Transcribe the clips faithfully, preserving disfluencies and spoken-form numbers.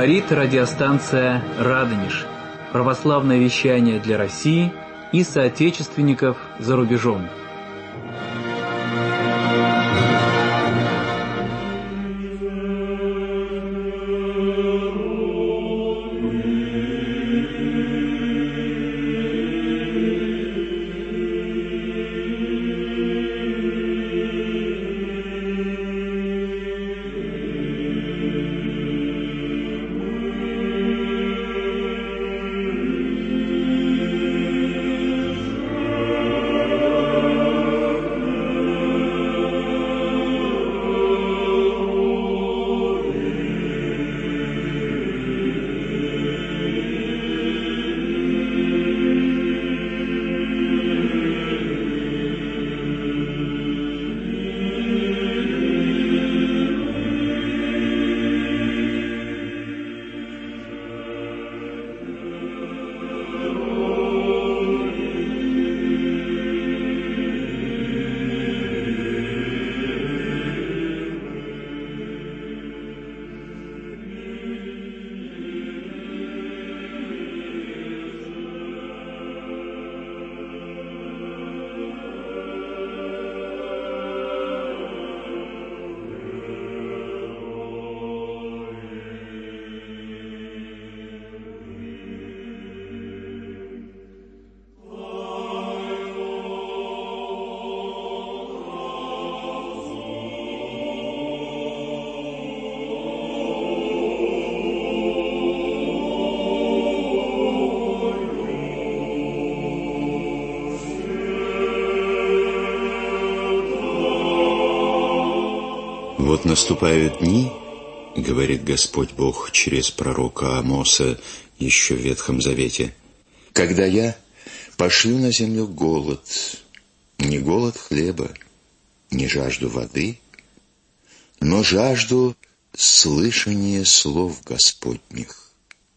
Говорит радиостанция «Радонеж». Православное вещание для России и соотечественников за рубежом. Вот наступают дни, говорит Господь Бог через пророка Амоса еще в Ветхом Завете, когда я пошлю на землю голод, не голод хлеба, не жажду воды, но жажду слышания слов Господних.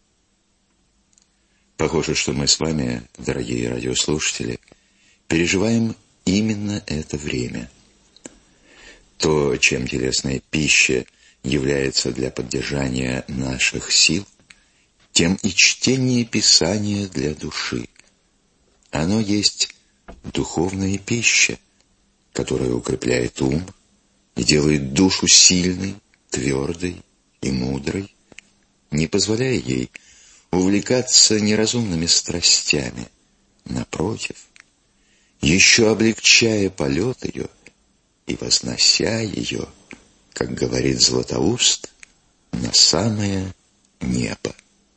Похоже, что мы с вами, дорогие радиослушатели, переживаем именно это время. То, чем телесная пища является для поддержания наших сил, тем и чтение Писания для души. Оно есть духовная пища, которая укрепляет ум и делает душу сильной, твердой и мудрой, не позволяя ей увлекаться неразумными страстями. Напротив, еще облегчая полет ее и вознося ее, как говорит Златоуст, на самое небо.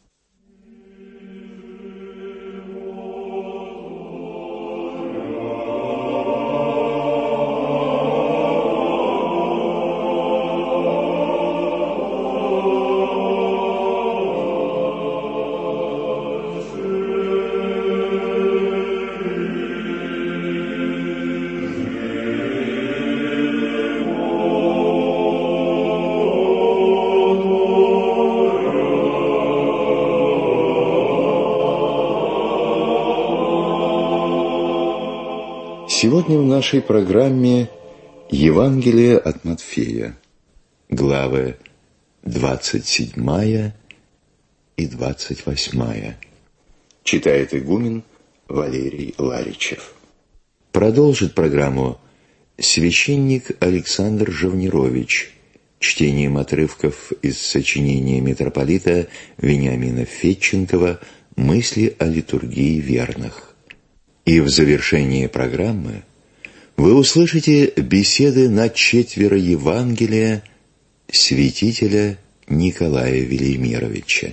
Сегодня в нашей программе Евангелие от Матфея, главы двадцать седьмая и двадцать восьмая. Читает игумен Валерий Ларичев. Продолжит программу священник Александр Жавнирович чтением отрывков из сочинения митрополита Вениамина Федченкова «Мысли о литургии верных». И в завершении программы вы услышите беседы на четверо Евангелия святителя Николая Велимировича.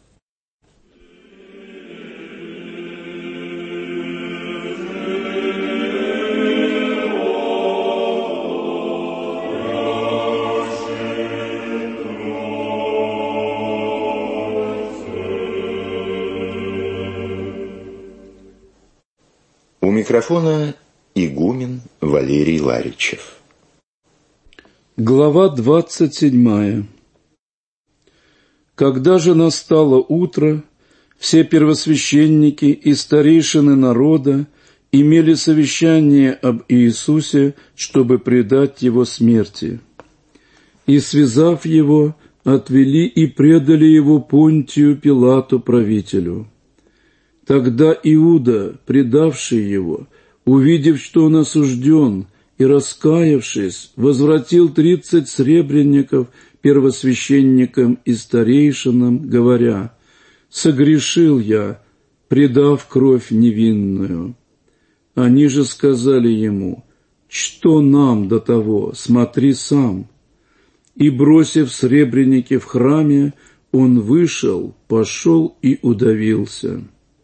У микрофона игумен Валерий Ларичев. Глава двадцать седьмая. Когда же настало утро, все первосвященники и старейшины народа имели совещание об Иисусе, чтобы предать Его смерти. И, связав Его, отвели и предали его Понтию Пилату правителю. Тогда Иуда, предавший его, увидев, что он осужден, и, раскаявшись, возвратил тридцать сребреников первосвященникам и старейшинам, говоря: «Согрешил я, предав кровь невинную». Они же сказали ему: «Что нам до того? Смотри сам». И, бросив сребреники в храме, он вышел, пошел и удавился.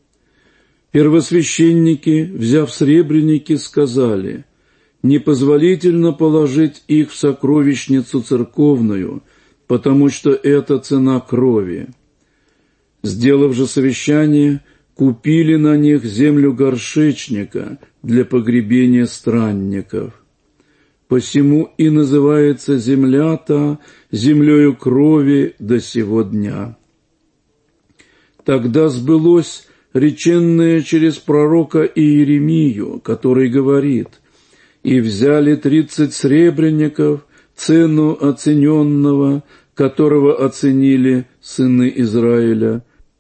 Первосвященники, взяв сребреники, сказали: «Непозволительно положить их в сокровищницу церковную, потому что это цена крови». Сделав же совещание, купили на них землю горшечника для погребения странников. Посему и называется земля та землею крови до сего дня. Тогда сбылось реченное через пророка Иеремию, который говорит: «И взяли тридцать сребреников, цену оцененного, которого оценили сыны Израиля,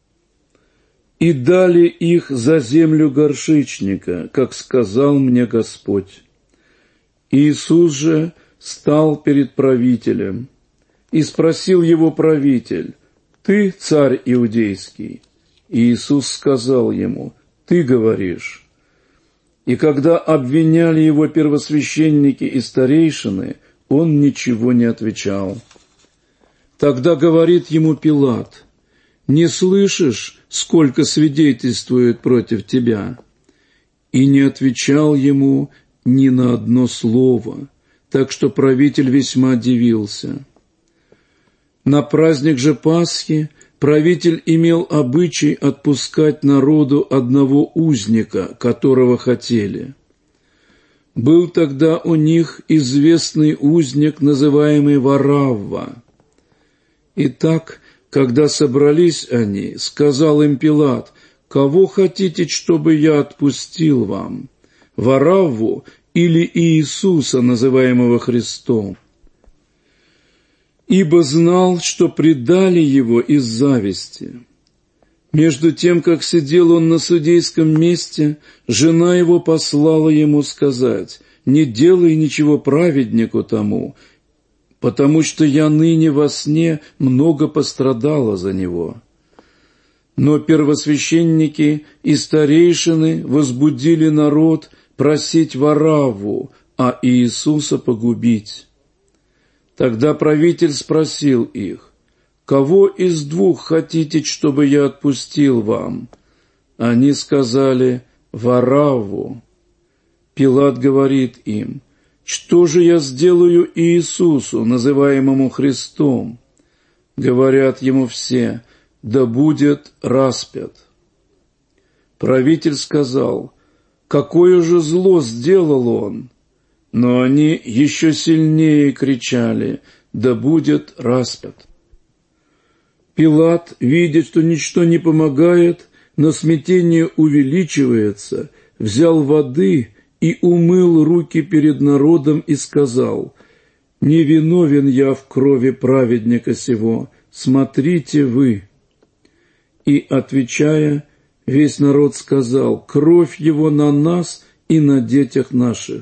и дали их за землю горшечника, как сказал мне Господь». Иисус же стал перед правителем, и спросил его правитель: «Ты царь иудейский?» И Иисус сказал ему: «Ты говоришь». И когда обвиняли его первосвященники и старейшины, он ничего не отвечал. Тогда говорит ему Пилат: «Не слышишь, сколько свидетельствует против тебя?» И не отвечал ему ни на одно слово, так что правитель весьма дивился. На праздник же Пасхи правитель имел обычай отпускать народу одного узника, которого хотели. Был тогда у них известный узник, называемый Варавва. Итак, когда собрались они, сказал им Пилат: «Кого хотите, чтобы я отпустил вам, Варавву или Иисуса, называемого Христом?» Ибо знал, что предали его из зависти. Между тем, как сидел он на судейском месте, жена его послала ему сказать: «Не делай ничего праведнику тому, потому что я ныне во сне много пострадала за него». Но первосвященники и старейшины возбудили народ просить Варавву, а Иисуса погубить. Тогда правитель спросил их: «Кого из двух хотите, чтобы я отпустил вам?» Они сказали: «Варавву». Пилат говорит им: «Что же я сделаю Иисусу, называемому Христом?» Говорят ему все: «Да будет распят». Правитель сказал: «Какое же зло сделал он?» Но они еще сильнее кричали: «Да будет распят». Пилат, видя, что ничто не помогает, но смятение увеличивается, взял воды и умыл руки перед народом и сказал: «Не виновен я в крови праведника сего, смотрите вы». И, отвечая, весь народ сказал: «Кровь его на нас и на детях наших».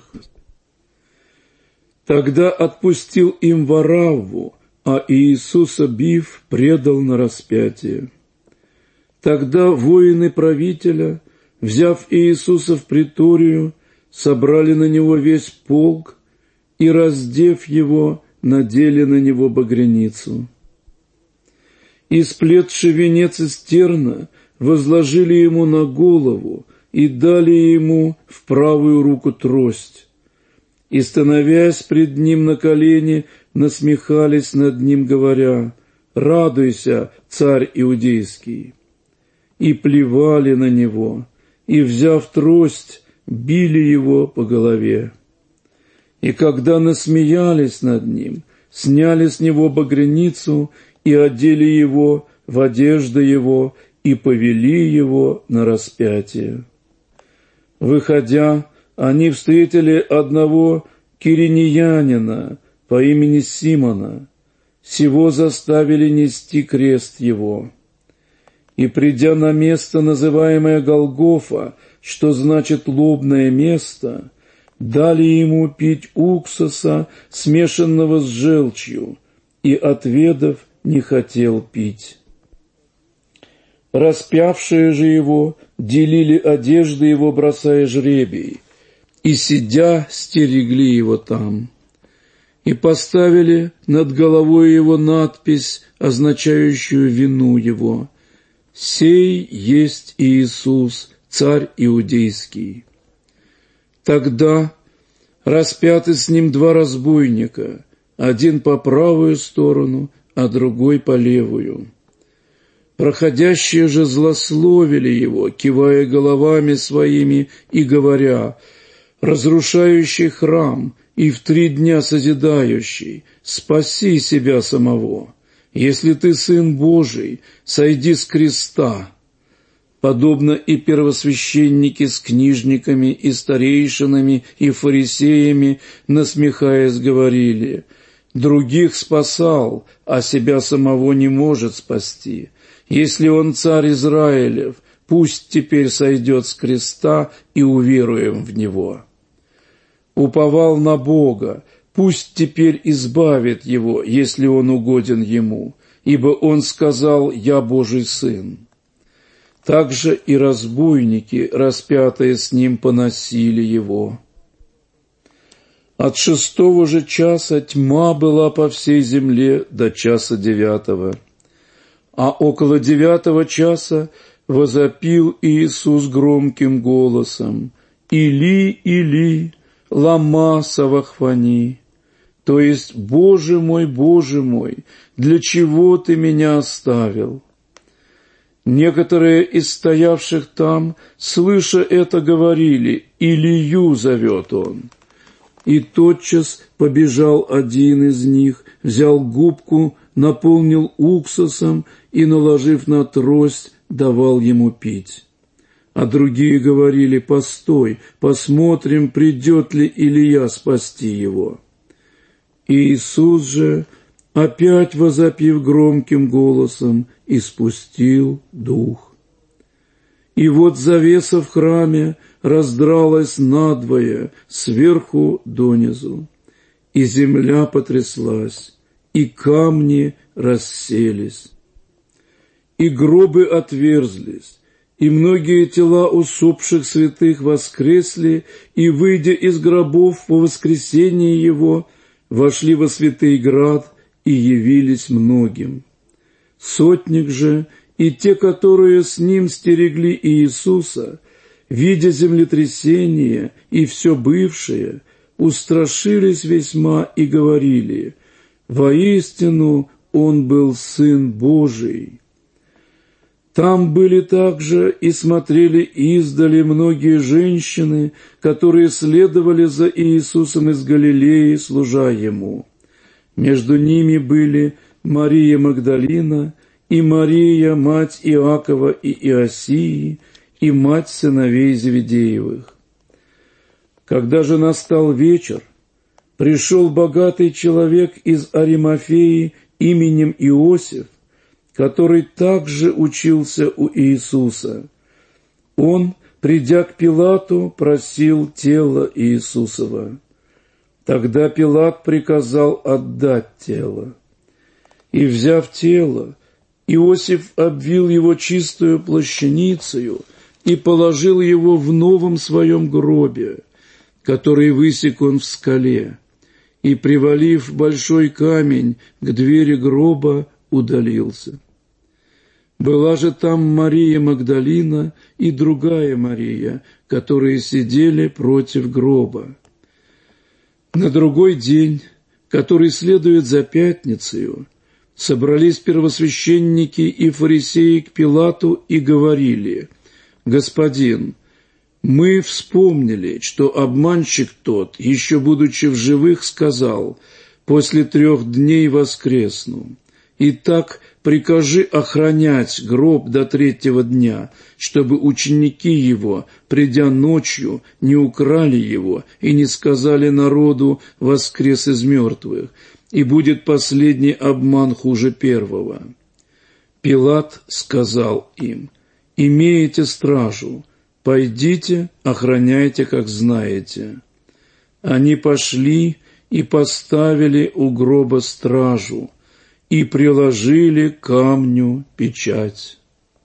Тогда отпустил им Варавву, а Иисуса, бив, предал на распятие. Тогда воины правителя, взяв Иисуса в приторию, собрали на него весь полк и, раздев его, надели на него багряницу. И, сплетши венец из терна, возложили ему на голову и дали ему в правую руку трость. И, становясь пред ним на колени, насмехались над ним, говоря: «Радуйся, царь иудейский!» И плевали на него, и, взяв трость, били его по голове. И когда насмеялись над ним, сняли с него багряницу и одели его в одежды его и повели его на распятие. Выходя, они встретили одного киринеянина по имени Симона. сего заставили нести крест его. И, придя на место, называемое Голгофа, что значит «лобное место», дали ему пить уксуса, смешанного с желчью, и, отведав, не хотел пить. Распявшие же его делили одежды его, бросая жребий, и, сидя, стерегли его там. И поставили над головой его надпись, означающую вину его: «Сей есть Иисус, царь иудейский». Тогда распяты с ним два разбойника, один по правую сторону, а другой по левую. Проходящие же злословили его, кивая головами своими и говоря: «Разрушающий храм и в три дня созидающий, спаси себя самого. Если ты Сын Божий, сойди с креста». Подобно и первосвященники с книжниками и старейшинами и фарисеями, насмехаясь, говорили: «Других спасал, а себя самого не может спасти. Если он царь Израилев, пусть теперь сойдет с креста и уверуем в него. Уповал на Бога, пусть теперь избавит его, если он угоден ему, ибо он сказал: «Я Божий Сын». Также и разбойники, распятые с ним, поносили его. От шестого же часа тьма была по всей земле до часа девятого. А около девятого часа возопил Иисус громким голосом: «Или, Или, лама савахфани», то есть: «Боже мой, Боже мой, для чего ты меня оставил?» Некоторые из стоявших там, слыша это, говорили: «Илию зовет он». И тотчас побежал один из них, взял губку, наполнил уксусом и, наложив на трость, давал ему пить. А другие говорили: «Постой, посмотрим, придет ли Илия спасти его». Иисус же, опять возопив громким голосом, испустил дух. И вот завеса в храме раздралась надвое, сверху донизу, и земля потряслась, и камни расселись, и гробы отверзлись, и многие тела усопших святых воскресли, и, выйдя из гробов по воскресении его, вошли во святый град и явились многим. Сотник же и те, которые с ним стерегли Иисуса, видя землетрясение и все бывшее, устрашились весьма и говорили: «Воистину он был Сын Божий». Там были также и смотрели издали многие женщины, которые следовали за Иисусом из Галилеи, служа Ему. Между ними были Мария Магдалина и Мария, мать Иакова и Иосии, и мать сыновей Зеведеевых. Когда же настал вечер, пришел богатый человек из Аримафеи именем Иосиф, который также учился у Иисуса. Он, придя к Пилату, просил тело Иисусова. Тогда Пилат приказал отдать тело. И, взяв тело, Иосиф обвил его чистую плащаницею и положил его в новом своем гробе, который высек он в скале, и, привалив большой камень к двери гроба, удалился. Была же там Мария Магдалина и другая Мария, которые сидели против гроба. На другой день, который следует за пятницею, собрались первосвященники и фарисеи к Пилату и говорили: «Господин, мы вспомнили, что обманщик тот, еще будучи в живых, сказал: после трех дней воскресну. Итак, прикажи охранять гроб до третьего дня, чтобы ученики его, придя ночью, не украли его и не сказали народу: воскрес из мертвых. и будет последний обман хуже первого». Пилат сказал им: «Имеете стражу, пойдите, охраняйте, как знаете». Они пошли и поставили у гроба стражу и приложили к камню печать.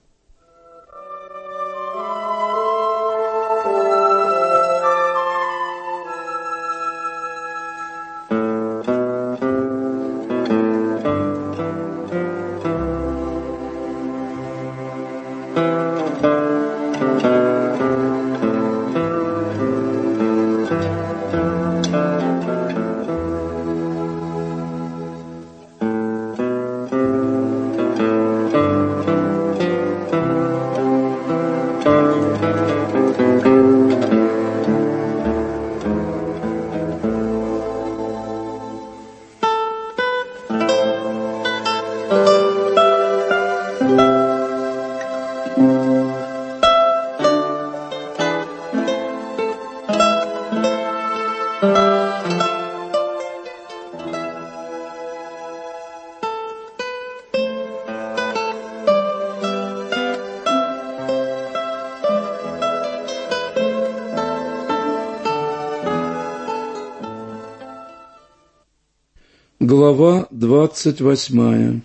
Глава двадцать восьмая.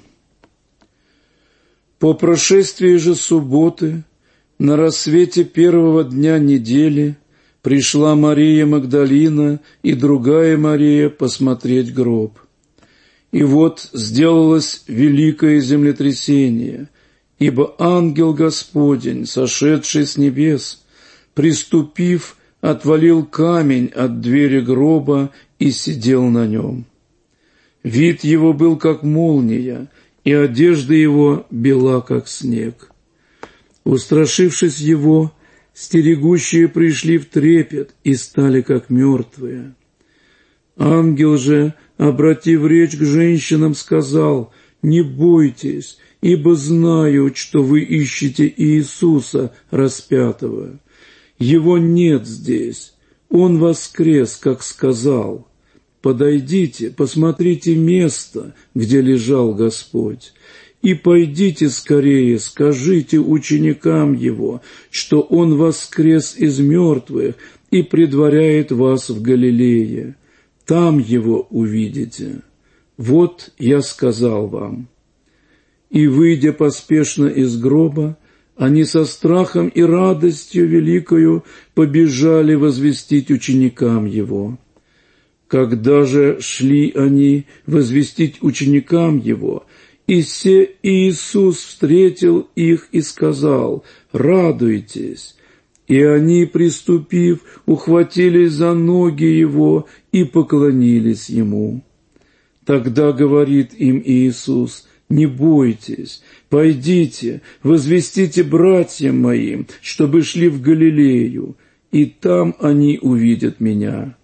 По прошествии же субботы, на рассвете первого дня недели, пришла Мария Магдалина и другая Мария посмотреть гроб. И вот сделалось великое землетрясение, ибо ангел Господень, сошедший с небес, приступив, отвалил камень от двери гроба и сидел на нем. Вид его был как молния, и одежда его бела, как снег. Устрашившись его, стерегущие пришли в трепет и стали как мертвые. Ангел же, обратив речь к женщинам, сказал: «Не бойтесь, ибо знаю, что вы ищете Иисуса распятого. Его нет здесь, Он воскрес, как сказал. Подойдите, посмотрите место, где лежал Господь, и пойдите скорее, скажите ученикам Его, что Он воскрес из мертвых и предваряет вас в Галилее. Там Его увидите. Вот я сказал вам». И, выйдя поспешно из гроба, они со страхом и радостью великою побежали возвестить ученикам Его. Когда же шли они возвестить ученикам Его, и се Иисус встретил их и сказал: «Радуйтесь». И они, приступив, ухватились за ноги Его и поклонились Ему. Тогда говорит им Иисус: «Не бойтесь, пойдите, возвестите братьям моим, чтобы шли в Галилею, и там они увидят Меня».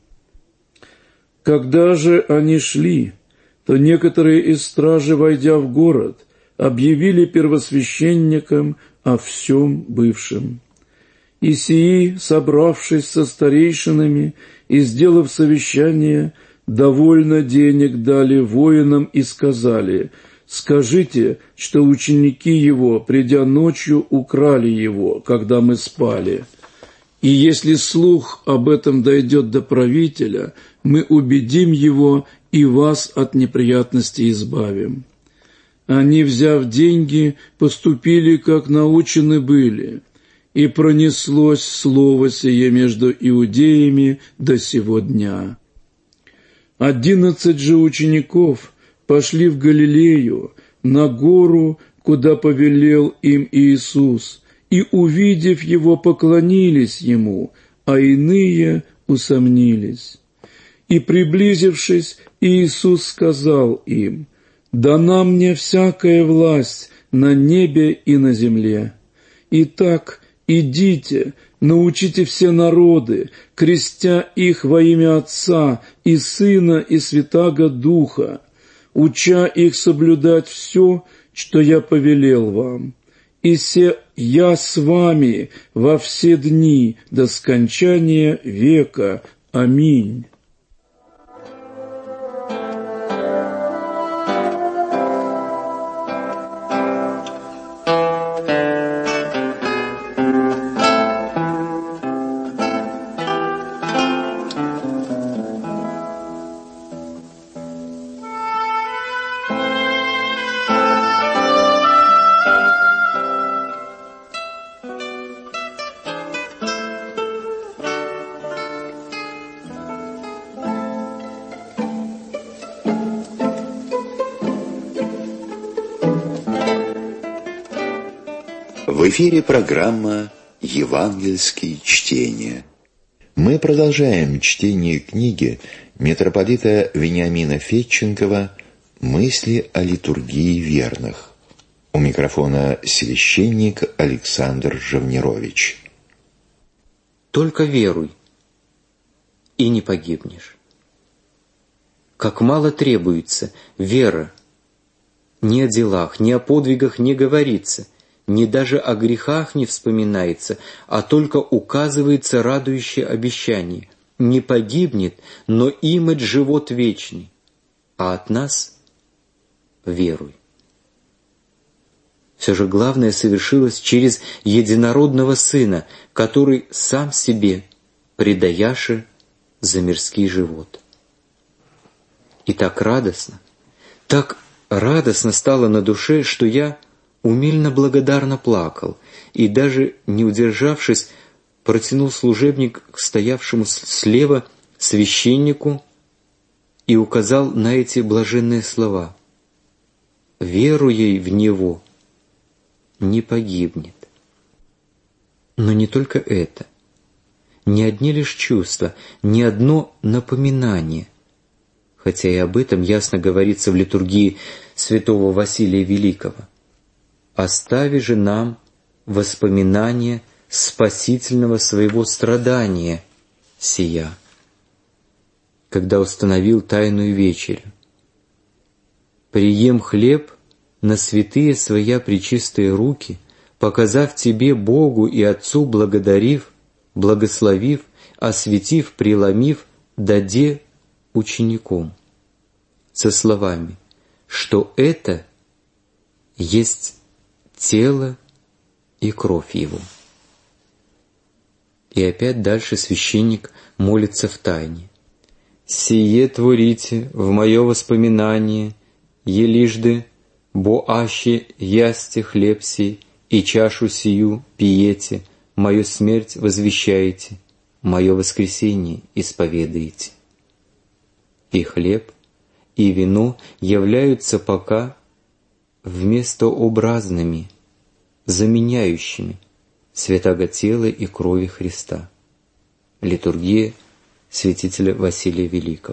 Когда же они шли, то некоторые из стражи, войдя в город, объявили первосвященникам о всем бывшем. И сии, собравшись со старейшинами и сделав совещание, довольно денег дали воинам и сказали: «Скажите, что ученики его, придя ночью, украли его, когда мы спали. И если слух об этом дойдет до правителя, мы убедим его и вас от неприятностей избавим». Они, взяв деньги, поступили, как научены были, и пронеслось слово сие между иудеями до сего дня. Одиннадцать же учеников пошли в Галилею, на гору, куда повелел им Иисус, и, увидев Его, поклонились Ему, а иные усомнились. И, приблизившись, Иисус сказал им: «Дана мне всякая власть на небе и на земле. Итак, идите, научите все народы, крестя их во имя Отца и Сына и Святаго Духа, уча их соблюдать все, что я повелел вам. И се я с вами во все дни до скончания века. Аминь». В эфире программа «Евангельские чтения». Мы продолжаем чтение книги митрополита Вениамина Федченкова «Мысли о литургии верных». У микрофона священник Александр Живнирович. Только веруй, и не погибнешь. Как мало требуется вера. Ни о делах, ни о подвигах не говорится, ни даже о грехах не вспоминается, а только указывается радующее обещание. Не погибнет, но имет живот вечный, а от нас веруй. Все же главное совершилось через единородного Сына, который сам себе предаяше за мирский живот. И так радостно, так радостно стало на душе, что я умильно благодарно плакал и даже, не удержавшись, протянул служебник к стоявшему слева священнику и указал на эти блаженные слова: «Веруей в Него не погибнет». Но не только это, не одни лишь чувства, не одно напоминание, хотя и об этом ясно говорится в литургии святого Василия Великого. «Остави же нам воспоминание спасительного своего страдания сия», когда установил тайную вечерю. «Прием хлеб на святые своя пречистые руки, показав тебе, Богу и Отцу, благодарив, благословив, осветив, преломив, даде учеником», со словами, что это есть тело и кровь Его. И опять дальше священник молится в тайне. «Сие творите в мое воспоминание, елижды, бо аще ясте хлеб сей, и чашу сию пиете, мою смерть возвещаете, мое воскресение исповедаете». И хлеб, и вино являются пока вместообразными, заменяющими святаго тела и крови Христа. Литургия святителя Василия Великого.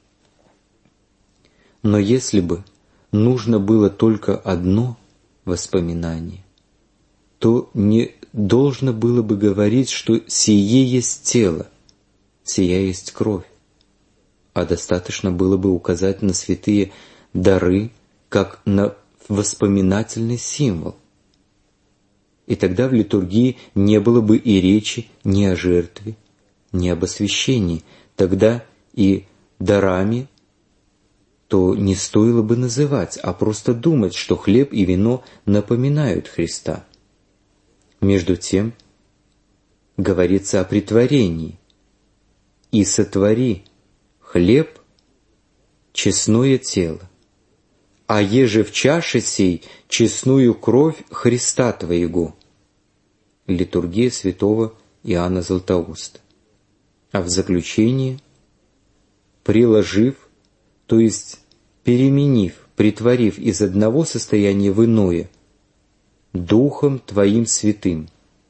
Но если бы нужно было только одно воспоминание, то не должно было бы говорить, что сие есть тело, сия есть кровь, а достаточно было бы указать на святые дары, как на воспоминательный символ. И тогда в литургии не было бы и речи ни о жертве, ни об освящении. Тогда и дарами то не стоило бы называть, а просто думать, что хлеб и вино напоминают Христа. Между тем говорится о претворении. «И сотвори хлеб честное тело, а еже в чаше сей честную кровь Христа Твоего». Литургия святого Иоанна Златоуста. А в заключение: «приложив», то есть переменив, притворив из одного состояния в иное, Духом Твоим Святым.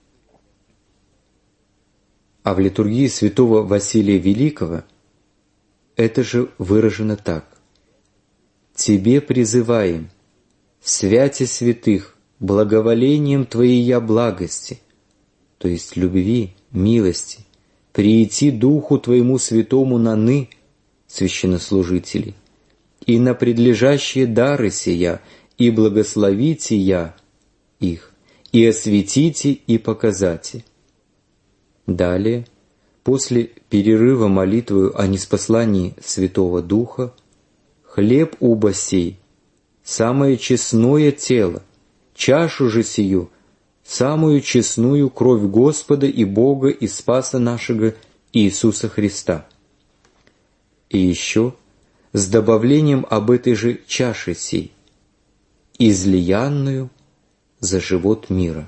А в литургии святого Василия Великого это же выражено так: «Тебе призываем, святе святых, благоволением Твоей благости», то есть любви, милости, приити Духу Твоему Святому наны, священнослужителей, и на предлежащие дары сия, и благословите я их, и осветите, и показате». Далее, после перерыва молитвы о ниспослании Святого Духа, «Хлеб уба сей, самое честное тело, чашу же сию, самую честную кровь Господа и Бога и Спаса нашего Иисуса Христа». И еще с добавлением об этой же чаше сей, излиянную за живот мира.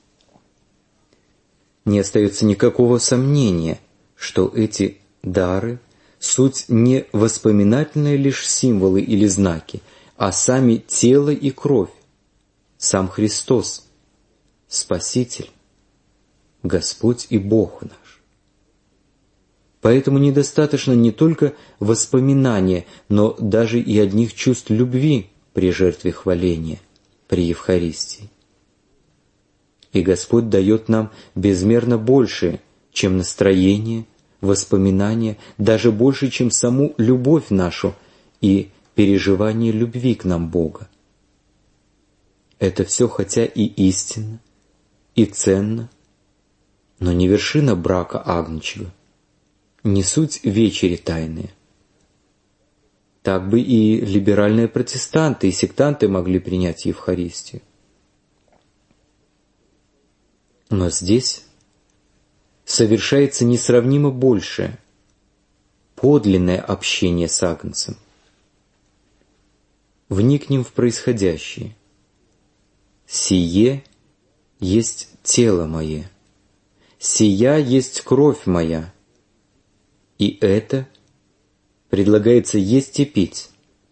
Не остается никакого сомнения, что эти дары суть не воспоминательные лишь символы или знаки, а сами тело и кровь, сам Христос, Спаситель, Господь и Бог наш. Поэтому недостаточно не только воспоминания, но даже и одних чувств любви при жертве хваления, при Евхаристии. И Господь дает нам безмерно больше, чем настроение, воспоминания, даже больше, чем саму любовь нашу и переживание любви к нам Бога. Это все хотя и истинно, и ценно, но не вершина брака агнчего, не суть вечери тайные. Так бы и либеральные протестанты, и сектанты могли принять Евхаристию. Но здесь совершается несравнимо большее, подлинное общение с Агнцем. Вникнем в происходящее. «Сие есть тело мое, сия есть кровь моя». И это предлагается есть и пить.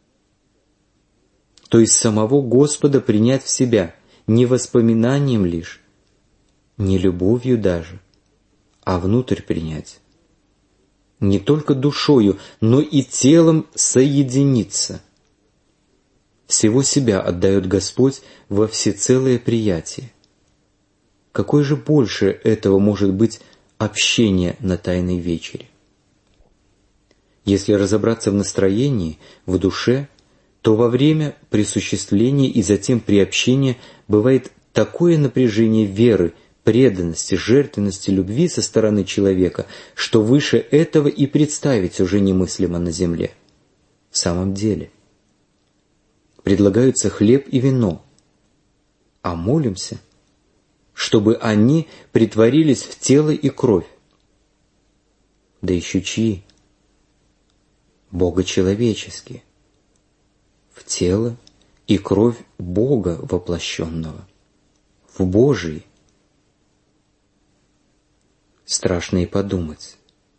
То есть самого Господа принять в себя не воспоминанием лишь, не любовью даже, а внутрь принять. Не только душою, но и телом соединиться. Всего себя отдает Господь во всецелое приятие. Какое же больше этого может быть общение на Тайной вечере? Если разобраться в настроении, в душе, то во время присуществления и затем при общении бывает такое напряжение веры, преданности, жертвенности, любви со стороны человека, что выше этого и представить уже немыслимо на земле. В самом деле, предлагаются хлеб и вино, а молимся, чтобы они претворились в тело и кровь. Да еще чьи? Богочеловеческие, в тело и кровь Бога воплощенного, в Божии. Страшно и подумать.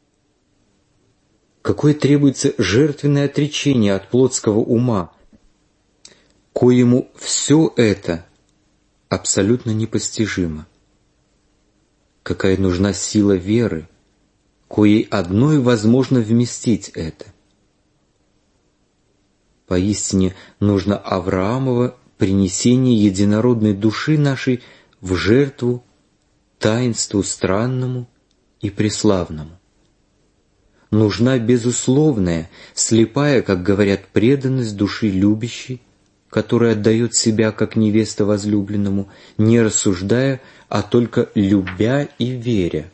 Какое требуется жертвенное отречение от плотского ума, коему все это абсолютно непостижимо. Какая нужна сила веры, коей одной возможно вместить это. Поистине нужно Авраамово принесение единородной души нашей в жертву таинству странному и преславному. Нужна безусловная, слепая, как говорят, преданность души любящей, которая отдает себя как невеста возлюбленному, не рассуждая, а только любя и веря.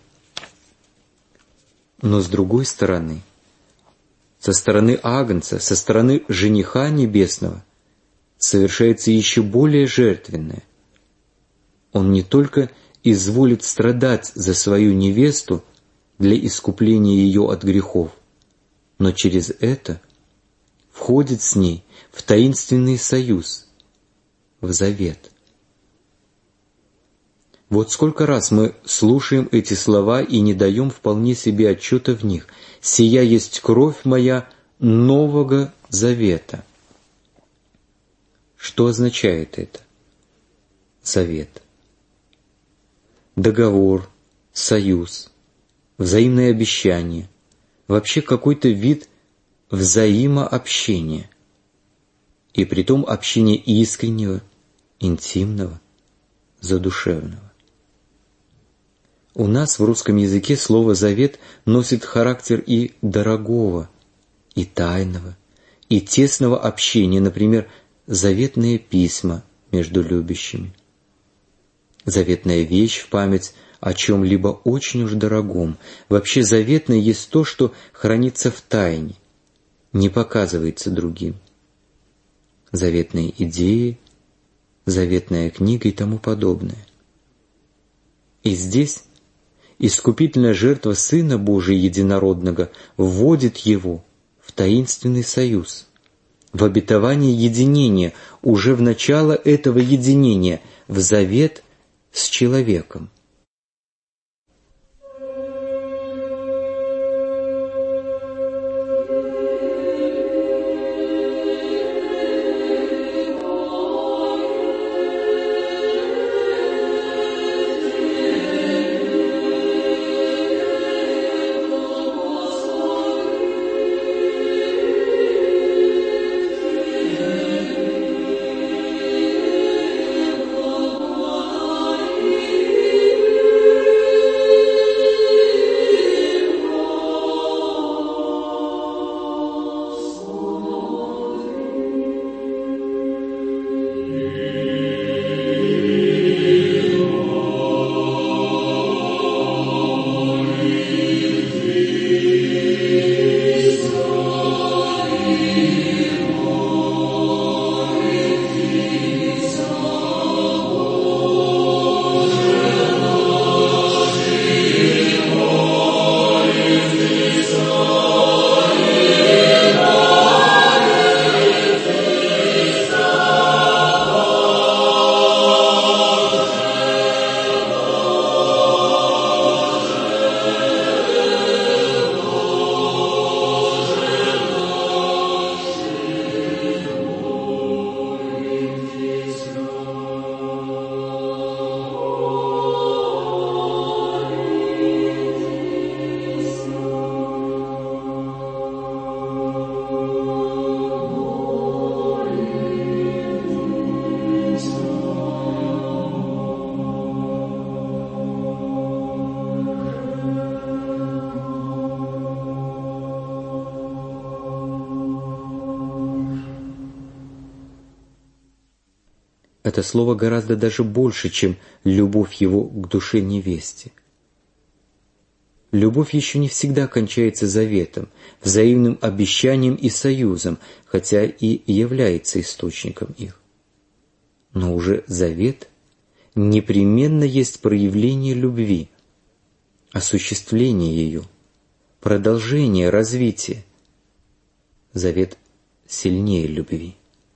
Но с другой стороны, со стороны Агнца, со стороны жениха небесного, совершается еще более жертвенное. Он не только изволит страдать за свою невесту для искупления ее от грехов, но через это входит с ней в таинственный союз, в завет. Вот сколько раз мы слушаем эти слова и не даем вполне себе отчета в них. «Сия есть кровь моя нового завета». Что означает это? Завет. Договор, союз, взаимное обещание, вообще какой-то вид взаимообщения. И притом общения искреннего, интимного, задушевного. У нас в русском языке слово «завет» носит характер и дорогого, и тайного, и тесного общения, например, заветные письма между любящими. Заветная вещь в память о чем-либо очень уж дорогом. Вообще заветное есть то, что хранится в тайне, не показывается другим. Заветные идеи, заветная книга и тому подобное. И здесь искупительная жертва Сына Божия Единородного вводит его в таинственный союз, в обетование единения, уже в начало этого единения, в завет с человеком. Это слово гораздо даже больше, чем любовь его к душе невесте. Любовь еще не всегда кончается заветом, взаимным обещанием и союзом, хотя и является источником их. Но уже завет непременно есть проявление любви, осуществление ее, продолжение, развитие. Завет сильнее любви.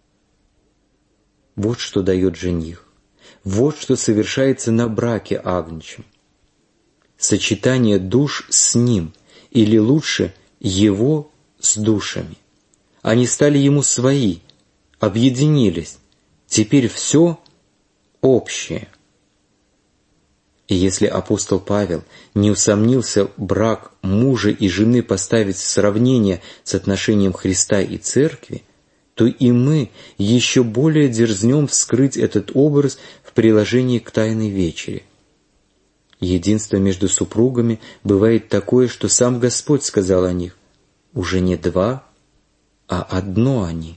Вот что дает жених, вот что совершается на браке агнчем. Сочетание душ с ним, или лучше, его с душами. Они стали ему свои, объединились, теперь все общее. И если апостол Павел не усомнился брак мужа и жены поставить в сравнение с отношением Христа и Церкви, то и мы еще более дерзнем вскрыть этот образ в приложении к Тайной Вечере. Единство между супругами бывает такое, что сам Господь сказал о них: уже не два, а одно они.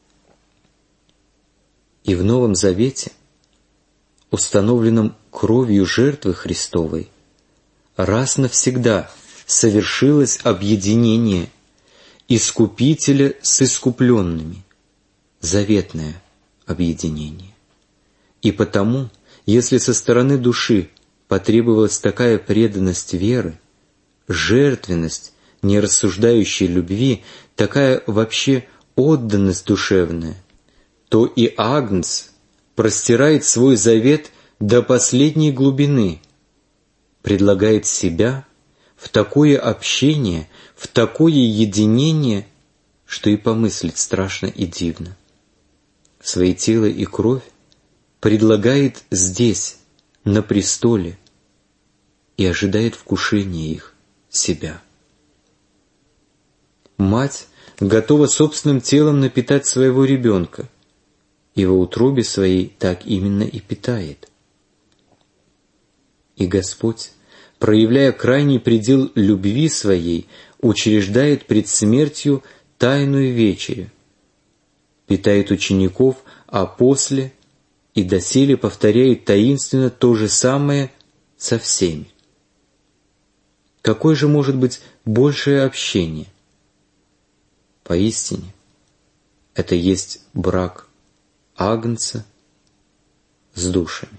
И в Новом Завете, установленном кровью жертвы Христовой, раз навсегда совершилось объединение Искупителя с искупленными, заветное объединение. И потому, если со стороны души потребовалась такая преданность веры, жертвенность нерассуждающей любви, такая вообще отданность душевная, то и Агнец простирает свой завет до последней глубины, предлагает себя в такое общение, в такое единение, что и помыслить страшно и дивно. Свои тело и кровь предлагает здесь, на престоле, и ожидает вкушения их, себя. Мать готова собственным телом напитать своего ребенка, и во утробе своей так именно и питает. И Господь, проявляя крайний предел любви своей, учреждает пред смертью тайную вечерю, питает учеников, а после и доселе повторяет таинственно то же самое со всеми. Какое же может быть большее общение? Поистине, это есть брак Агнца с душами.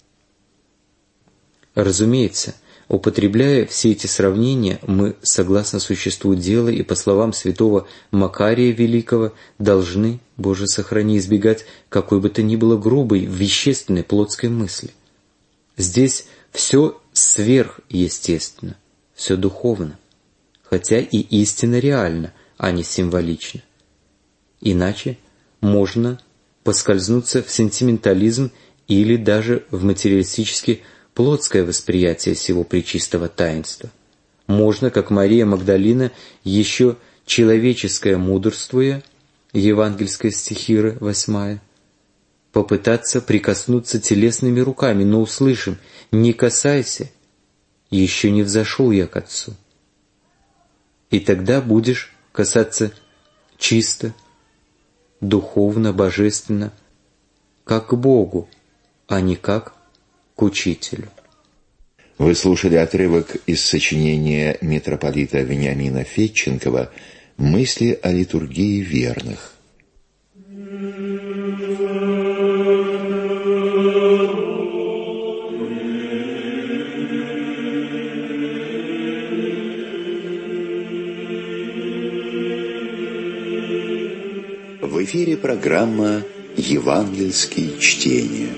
Разумеется, употребляя все эти сравнения, мы, согласно существу дела и по словам святого Макария Великого, должны, Боже сохрани, избегать какой бы то ни было грубой, вещественной, плотской мысли. Здесь все сверхъестественно, все духовно, хотя и истинно реально, а не символично. Иначе можно поскользнуться в сентиментализм или даже в материалистически плотское восприятие сего пречистого таинства. Можно, как Мария Магдалина, еще человеческое мудрствуя, евангельская стихира восьмая, попытаться прикоснуться телесными руками, но услышим: «Не касайся, еще не взошел я к Отцу». И тогда будешь касаться чисто, духовно, божественно, как к Богу, а не как к Учителю. Вы слушали отрывок из сочинения митрополита Вениамина Фетченкова «Мысли о литургии верных». В эфире программа «Евангельские чтения».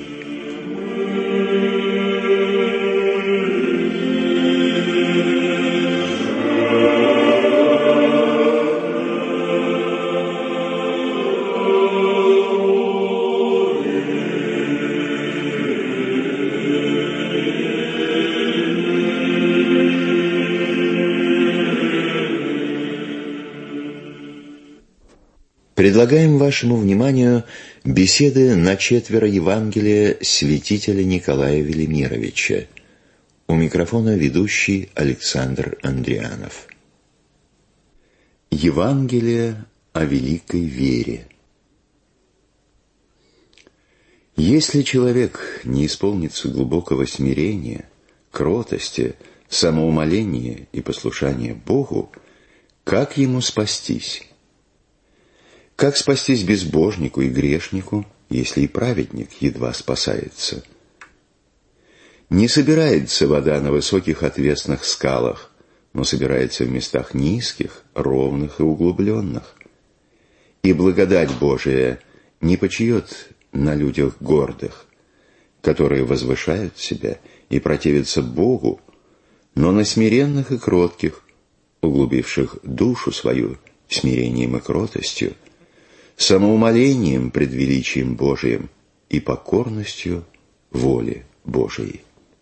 Предлагаем вашему вниманию беседы на четверо Евангелия святителя Николая Велимировича. У микрофона ведущий Александр Андрианов. Евангелие о великой вере. Если человек не исполнится глубокого смирения, кротости, самоумоления и послушания Богу, как ему спастись? Как спастись безбожнику и грешнику, если и праведник едва спасается? Не собирается вода на высоких отвесных скалах, но собирается в местах низких, ровных и углубленных. И благодать Божия не почиет на людях гордых, которые возвышают себя и противятся Богу, но на смиренных и кротких, углубивших душу свою смирением и кротостью, самоумолением пред величием Божиим и покорностью воле Божией.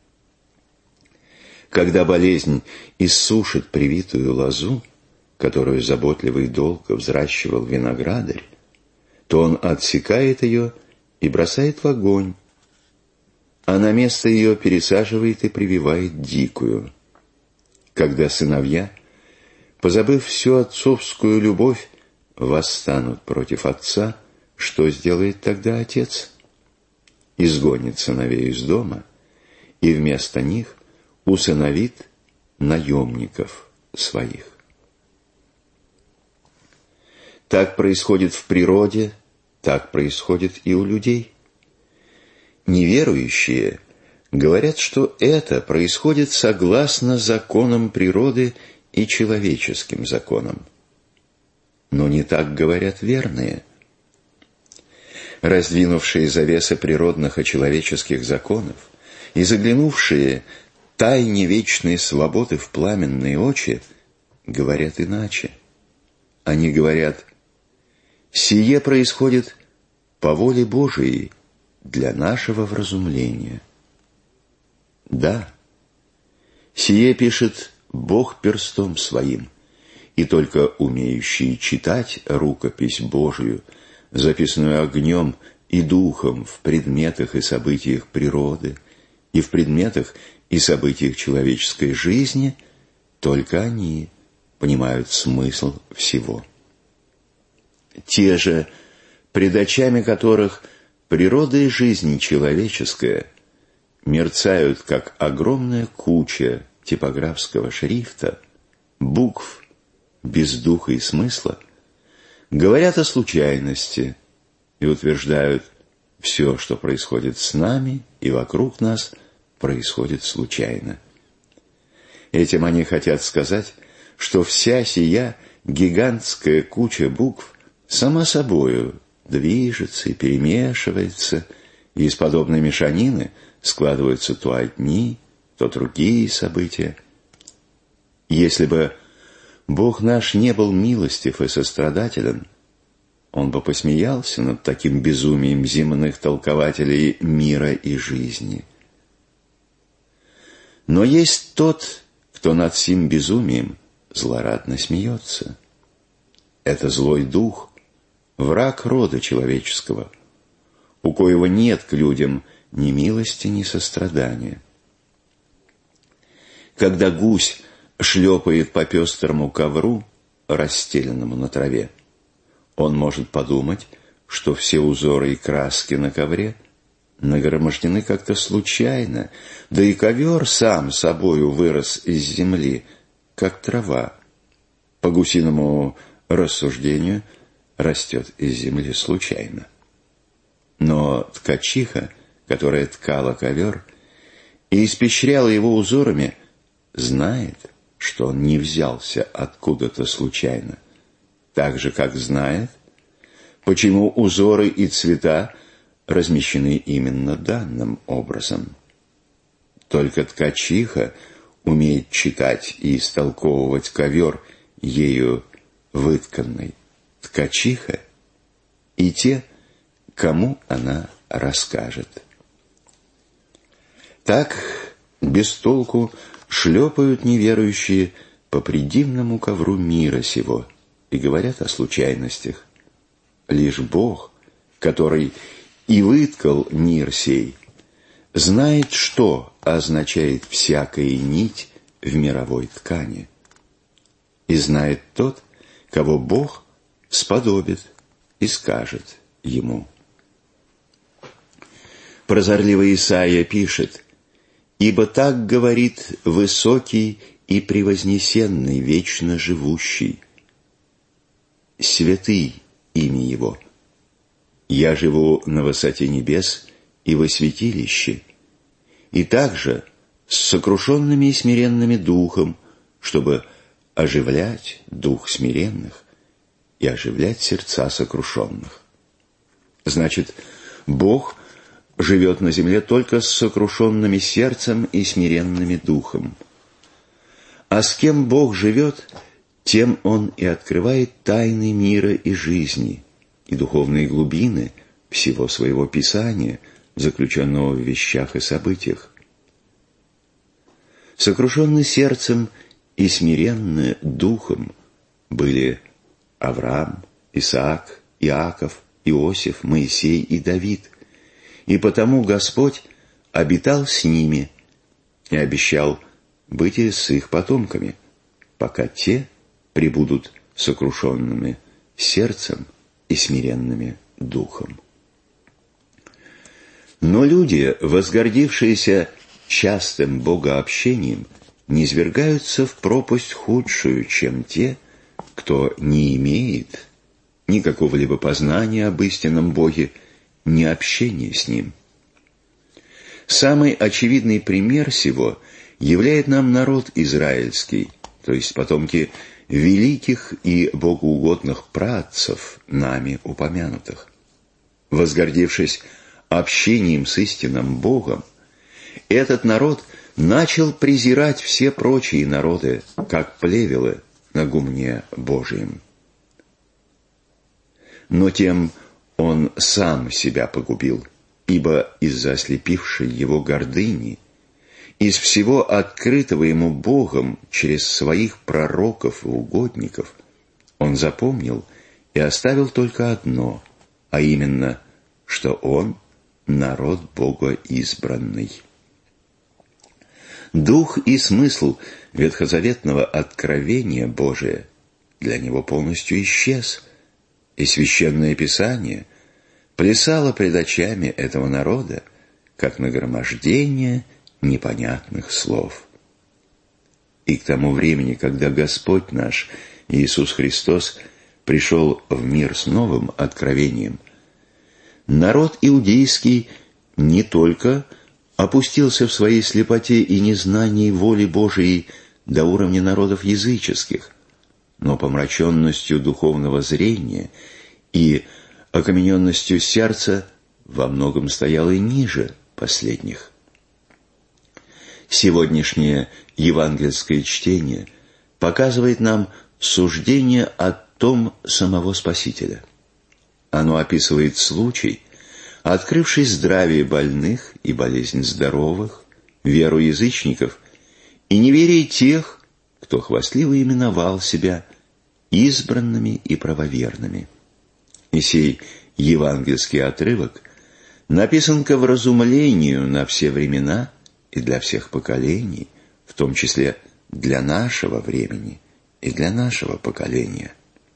Когда болезнь иссушит привитую лозу, которую заботливый долго взращивал виноградарь, то он отсекает ее и бросает в огонь, а на место ее пересаживает и прививает дикую. Когда сыновья, позабыв всю отцовскую любовь, восстанут против отца, что сделает тогда отец? Изгонит сыновей из дома и вместо них усыновит наемников своих. Так происходит в природе, так происходит и у людей. Неверующие говорят, что это происходит согласно законам природы и человеческим законам. Но не так говорят верные. Раздвинувшие завесы природных и человеческих законов и заглянувшие тайне вечной свободы в пламенные очи говорят иначе. Они говорят: «Сие происходит по воле Божией для нашего вразумления». Да, сие пишет Бог перстом своим, и только умеющие читать рукопись Божию, записанную огнем и духом в предметах и событиях природы, и в предметах и событиях человеческой жизни, только они понимают смысл всего. Те же, пред очами которых природа и жизнь человеческая мерцают, как огромная куча типографского шрифта, букв без духа и смысла, говорят о случайности и утверждают: все, что происходит с нами и вокруг нас, происходит случайно. Этим они хотят сказать, что вся сия гигантская куча букв сама собою движется и перемешивается, и из подобной мешанины складываются то одни, то другие события. Если бы Бог наш не был милостив и сострадателен, Он бы посмеялся над таким безумием земных толкователей мира и жизни. Но есть тот, кто над сим безумием злорадно смеется. Это злой дух, враг рода человеческого, у коего нет к людям ни милости, ни сострадания. Когда гусь шлепает по пестрому ковру, расстеленному на траве, он может подумать, что все узоры и краски на ковре нагромождены как-то случайно, да и ковер сам собою вырос из земли, как трава. По гусиному рассуждению растет из земли случайно. Но ткачиха, которая ткала ковер и испещряла его узорами, знает, что он не взялся откуда-то случайно, так же, как знает, почему узоры и цвета размещены именно данным образом. Только ткачиха умеет читать и истолковывать ковер ею вытканный. Ткачиха и те, кому она расскажет. Так без толку шлепают неверующие по предивному ковру мира сего и говорят о случайностях. Лишь Бог, который и выткал мир сей, знает, что означает всякая нить в мировой ткани. И знает тот, кого Бог сподобит и скажет ему. Прозорливый Исаия пишет: «Ибо так говорит высокий и превознесенный, вечно живущий, святый имя Его. Я живу на высоте небес и во святилище, и также с сокрушенными и смиренными духом, чтобы оживлять дух смиренных и оживлять сердца сокрушенных». Значит, Бог живет на земле только с сокрушенными сердцем и смиренными духом. А с кем Бог живет, тем Он и открывает тайны мира и жизни, и духовные глубины всего своего Писания, заключенного в вещах и событиях. Сокрушенны сердцем и смиренны духом были Авраам, Исаак, Иаков, Иосиф, Моисей и Давид, и потому Господь обитал с ними и обещал быть и с их потомками, пока те пребудут сокрушенными сердцем и смиренными духом. Но люди, возгордившиеся частым богообщением, низвергаются в пропасть худшую, чем те, кто не имеет ни какого-либо познания об истинном Боге, ни общения с Ним. Самый очевидный пример сего являет нам народ израильский, то есть потомки великих и богоугодных праотцев, нами упомянутых. Возгордившись общением с истинным Богом, этот народ начал презирать все прочие народы, как плевелы на гумне Божием. Но тем он сам себя погубил, ибо из-за ослепившей его гордыни, из всего открытого ему Богом через своих пророков и угодников, он запомнил и оставил только одно, а именно, что он народ Бога избранный. Дух и смысл ветхозаветного откровения Божия для него полностью исчез, и Священное Писание плясало пред очами этого народа, как нагромождение непонятных слов. И к тому времени, когда Господь наш Иисус Христос пришел в мир с новым откровением, народ иудейский не только опустился в своей слепоте и незнании воли Божией до уровня народов языческих, но помраченностью духовного зрения и окамененностью сердца во многом стоял и ниже последних. Сегодняшнее евангельское чтение показывает нам суждение о том самого Спасителя. Оно описывает случай, открывший здравие больных и болезнь здоровых, веру язычников и неверие тех, кто хвастливо именовал себя избранными и правоверными. И сей евангельский отрывок написан ко вразумлению на все времена и для всех поколений, в том числе для нашего времени и для нашего поколения.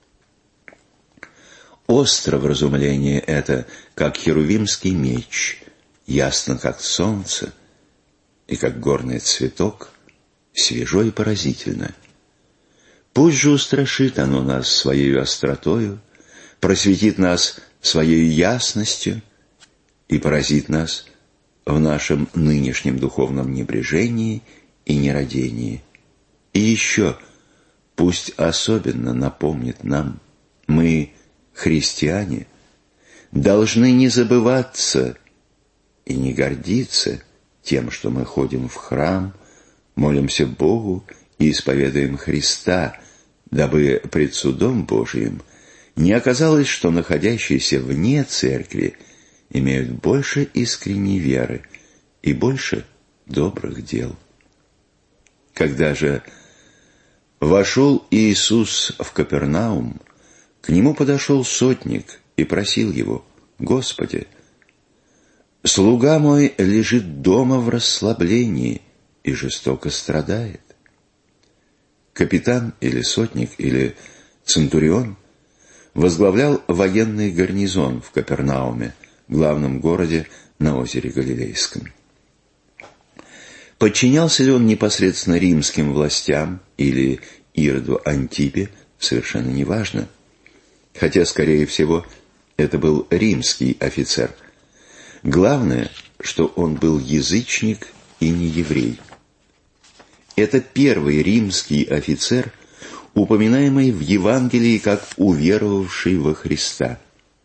Остро вразумление это, как херувимский меч, ясно, как солнце, и как горный цветок, свежо и поразительно. Пусть же устрашит оно нас своей остротою, просветит нас своей ясностью и поразит нас в нашем нынешнем духовном небрежении и нерадении. И еще пусть особенно напомнит нам, мы, христиане, должны не забываться и не гордиться тем, что мы ходим в храм, молимся Богу и исповедуем Христа, дабы пред судом Божиим не оказалось, что находящиеся вне церкви имеют больше искренней веры и больше добрых дел. Когда же вошел Иисус в Капернаум, к нему подошел сотник и просил его: «Господи, слуга мой лежит дома в расслаблении и жестоко страдает». Капитан или сотник или центурион возглавлял военный гарнизон в Капернауме, главном городе на озере Галилейском. Подчинялся ли он непосредственно римским властям или Ироду Антипе, совершенно неважно. Хотя, скорее всего, это был римский офицер. Главное, что он был язычник и не еврей. Это первый римский офицер, упоминаемый в Евангелии как уверовавший во Христа.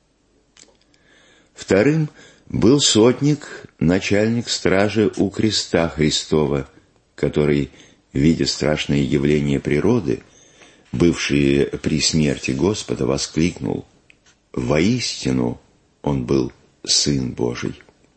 Вторым был сотник, начальник стражи у креста Христова, который, видя страшные явления природы, бывшие при смерти Господа, воскликнул: «Воистину он был Сын Божий».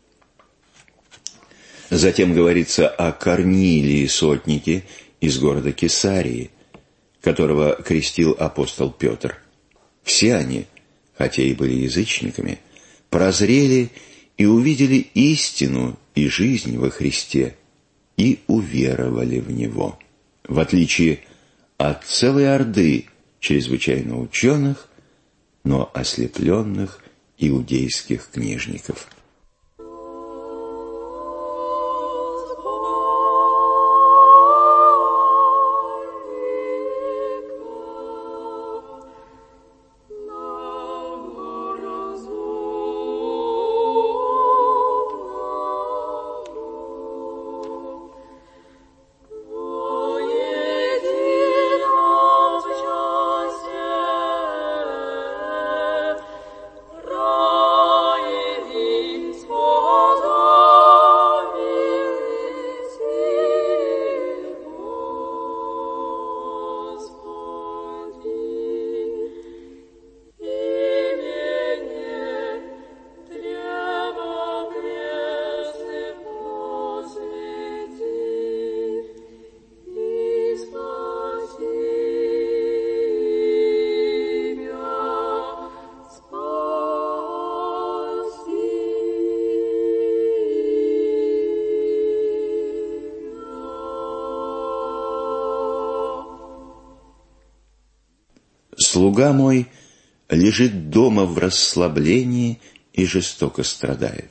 Затем говорится о Корнилии, сотнике из города Кесарии, которого крестил апостол Петр. Все они, хотя и были язычниками, прозрели и увидели истину и жизнь во Христе и уверовали в Него, в отличие от целой орды чрезвычайно ученых, но ослепленных иудейских книжников. «Слуга мой лежит дома в расслаблении и жестоко страдает».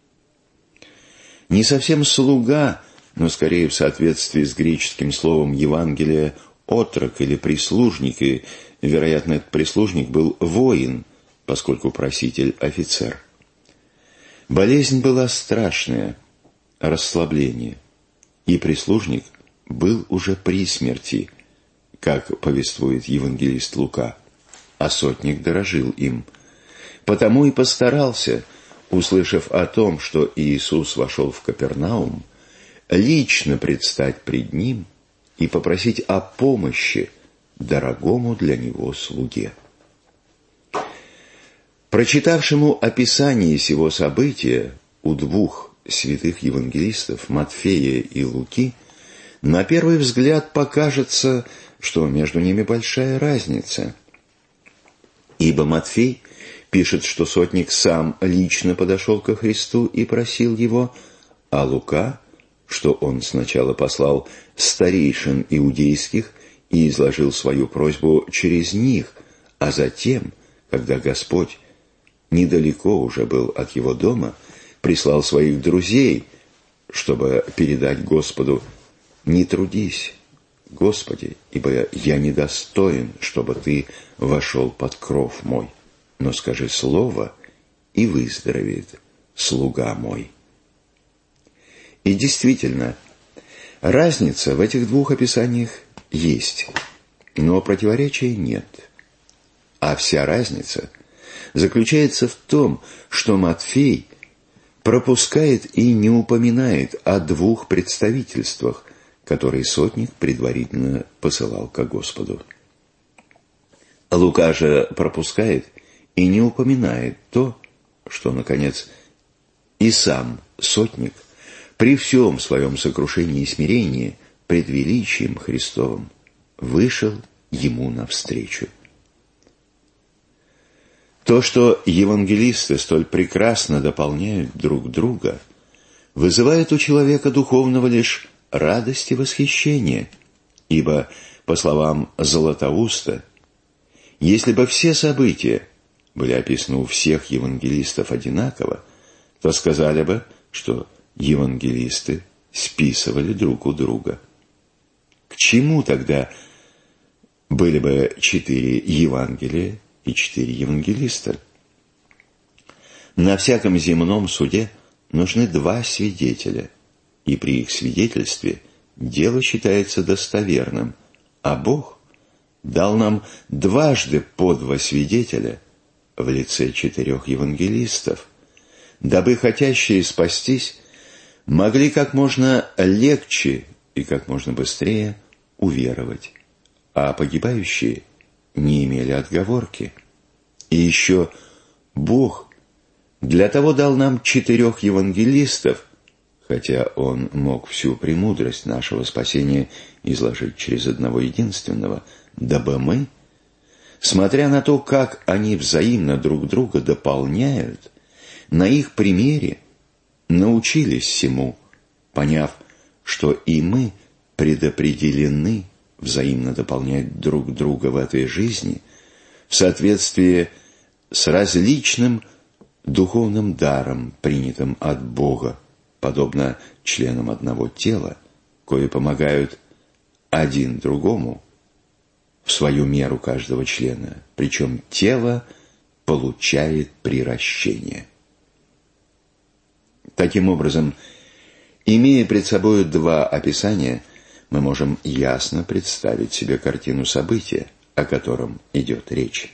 Не совсем слуга, но скорее в соответствии с греческим словом Евангелия отрок или прислужник, и, вероятно, этот прислужник был воин, поскольку проситель офицер. Болезнь была страшная, расслабление, и прислужник был уже при смерти, как повествует евангелист Лука, а сотник дорожил им. Потому и постарался, услышав о том, что Иисус вошел в Капернаум, лично предстать пред ним и попросить о помощи дорогому для него слуге. Прочитавшему описание сего события у двух святых евангелистов, Матфея и Луки, на первый взгляд покажется, что между ними большая разница. Ибо Матфей пишет, что сотник сам лично подошел ко Христу и просил его, а Лука, что он сначала послал старейшин иудейских и изложил свою просьбу через них, а затем, когда Господь недалеко уже был от его дома, прислал своих друзей, чтобы передать Господу: «Не трудись, Господи, ибо я недостоин, чтобы Ты вошел под кров мой, но скажи слово, и выздоровеет слуга мой». И действительно, разница в этих двух описаниях есть, но противоречия нет. А вся разница заключается в том, что Матфей пропускает и не упоминает о двух представительствах, которые сотник предварительно посылал ко Господу. Лука же пропускает и не упоминает то, что, наконец, и сам сотник при всем своем сокрушении и смирении пред величием Христовым вышел ему навстречу. То, что евангелисты столь прекрасно дополняют друг друга, вызывает у человека духовного лишь радость и восхищение, ибо, по словам Златоуста, если бы все события были описаны у всех евангелистов одинаково, то сказали бы, что евангелисты списывали друг у друга. К чему тогда были бы четыре Евангелия и четыре евангелиста? На всяком земном суде нужны два свидетеля, и при их свидетельстве дело считается достоверным, а Бог дал нам дважды по два свидетеля в лице четырех евангелистов, дабы хотящие спастись могли как можно легче и как можно быстрее уверовать, а погибающие не имели отговорки. И еще Бог для того дал нам четырех евангелистов, хотя Он мог всю премудрость нашего спасения изложить через одного единственного, дабы мы, смотря на то, как они взаимно друг друга дополняют, на их примере научились всему, поняв, что и мы предопределены взаимно дополнять друг друга в этой жизни в соответствии с различным духовным даром, принятым от Бога, подобно членам одного тела, кои помогают один другому в свою меру каждого члена, причем тело получает приращение. Таким образом, имея пред собой два описания, мы можем ясно представить себе картину события, о котором идет речь.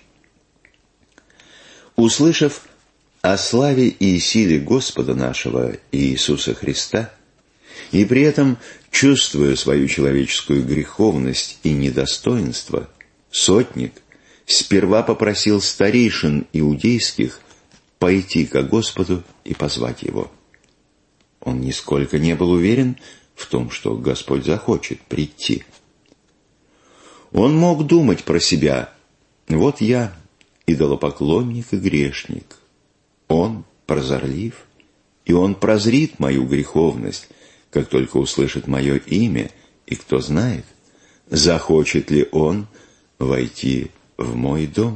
Услышав о славе и силе Господа нашего Иисуса Христа, и при этом, чувствуя свою человеческую греховность и недостоинство, сотник сперва попросил старейшин иудейских пойти ко Господу и позвать его. Он нисколько не был уверен в том, что Господь захочет прийти. Он мог думать про себя: вот я, идолопоклонник и грешник. Он прозорлив, и он прозрит мою греховность, как только услышит мое имя, и кто знает, захочет ли он войти в мой дом.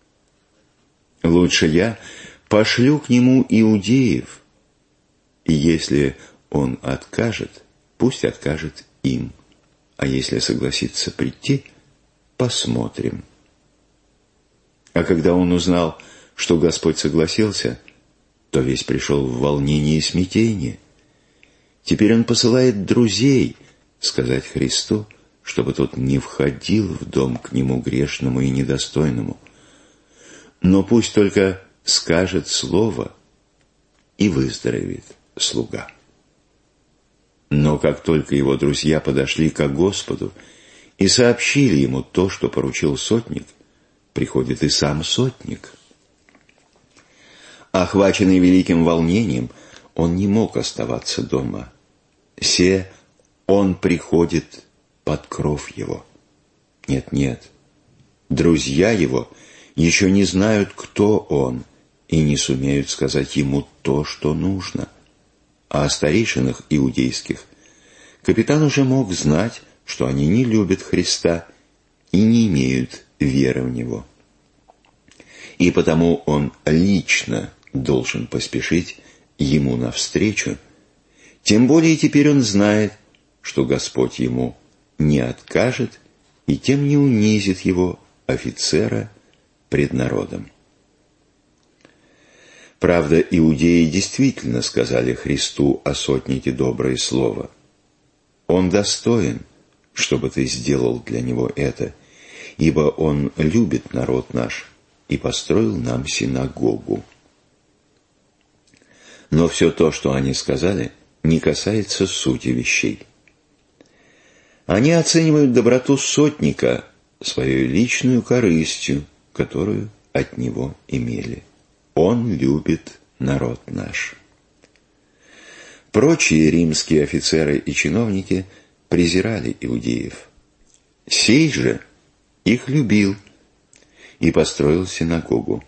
Лучше я пошлю к нему иудеев, и если он откажет, пусть откажет им, а если согласится прийти, посмотрим. А когда он узнал, что Господь согласился, то весь пришел в волнение и смятение. Теперь он посылает друзей сказать Христу, чтобы тот не входил в дом к нему грешному и недостойному, но пусть только скажет слово, и выздоровеет слуга. Но как только его друзья подошли ко Господу и сообщили ему то, что поручил сотник, приходит и сам сотник. Охваченный великим волнением, он не мог оставаться дома. Се он приходит под кров его. Нет-нет, друзья его еще не знают, кто он, и не сумеют сказать ему то, что нужно. А о старейшинах иудейских капитан уже мог знать, что они не любят Христа и не имеют веры в Него. И потому он лично должен поспешить ему навстречу, тем более теперь он знает, что Господь ему не откажет и тем не унизит его, офицера, пред народом. Правда, иудеи действительно сказали Христу о сотнике доброе слово. Он достоин, чтобы ты сделал для него это, ибо он любит народ наш и построил нам синагогу. Но все то, что они сказали, не касается сути вещей. Они оценивают доброту сотника своей личную корыстью, которую от него имели. Он любит народ наш. Прочие римские офицеры и чиновники презирали иудеев. Сей же их любил и построил синагогу.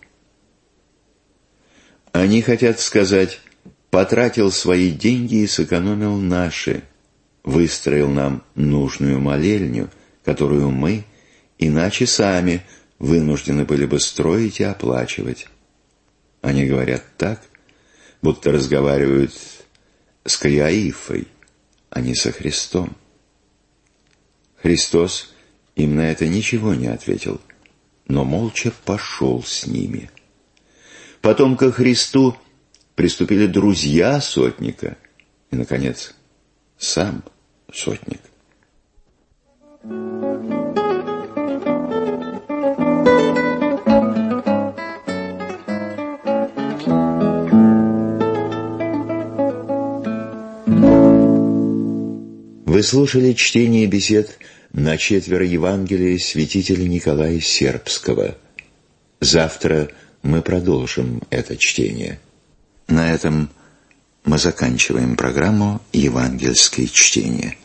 Они хотят сказать: потратил свои деньги и сэкономил наши, выстроил нам нужную молельню, которую мы иначе сами вынуждены были бы строить и оплачивать. Они говорят так, будто разговаривают с Каиафой, а не со Христом. Христос им на это ничего не ответил, но молча пошел с ними. Потом ко Христу приступили друзья сотника и, наконец, сам сотник. Вы слушали чтение бесед на четверо Евангелия святителя Николая Сербского. Завтра мы продолжим это чтение. На этом мы заканчиваем программу «Евангельское чтение».